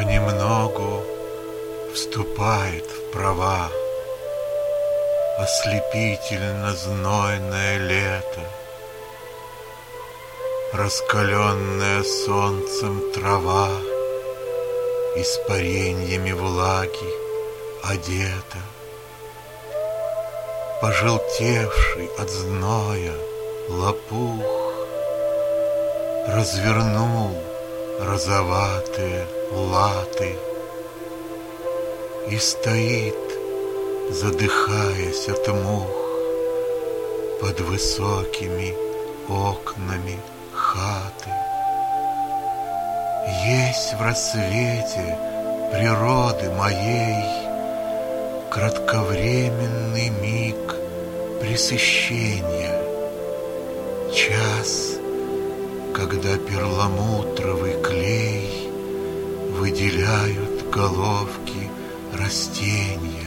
понемногу вступает в права ослепительно знойное лето, раскаленная солнцем трава испареньями влаги одета, пожелтевший от зноя лопух развернул розоватые латы и стоит, задыхаясь от мух, под высокими окнами хаты. Есть в рассвете природы моей кратковременный миг пресыщения, час, когда перламутровый клей выделяют головки растения.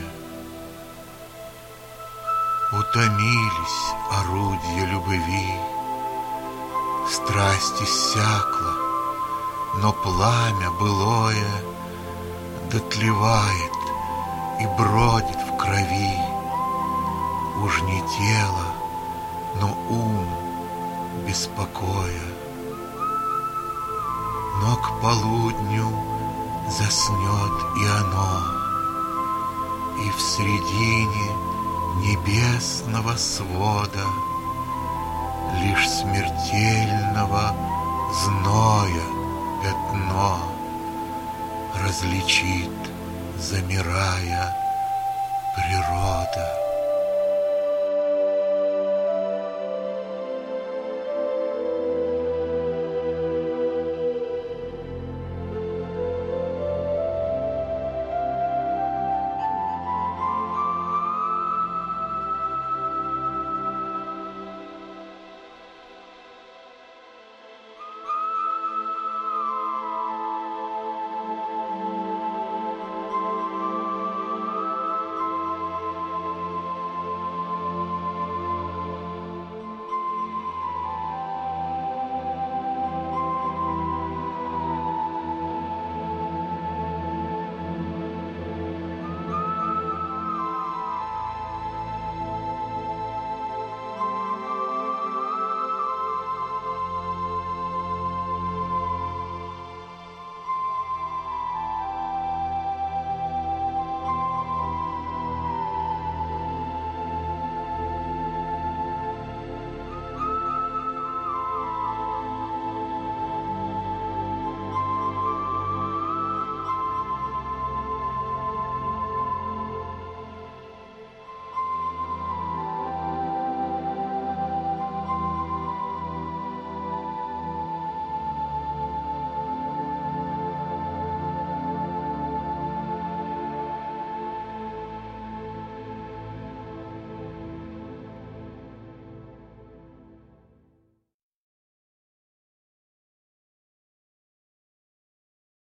Утомились орудия любви, страсть иссякла, но пламя былое дотлевает и бродит в крови. Уж не тело, но ум беспокоя. Но к полудню заснет и оно, и в средине небесного свода лишь смертельного зноя пятно различит, замирая, природа.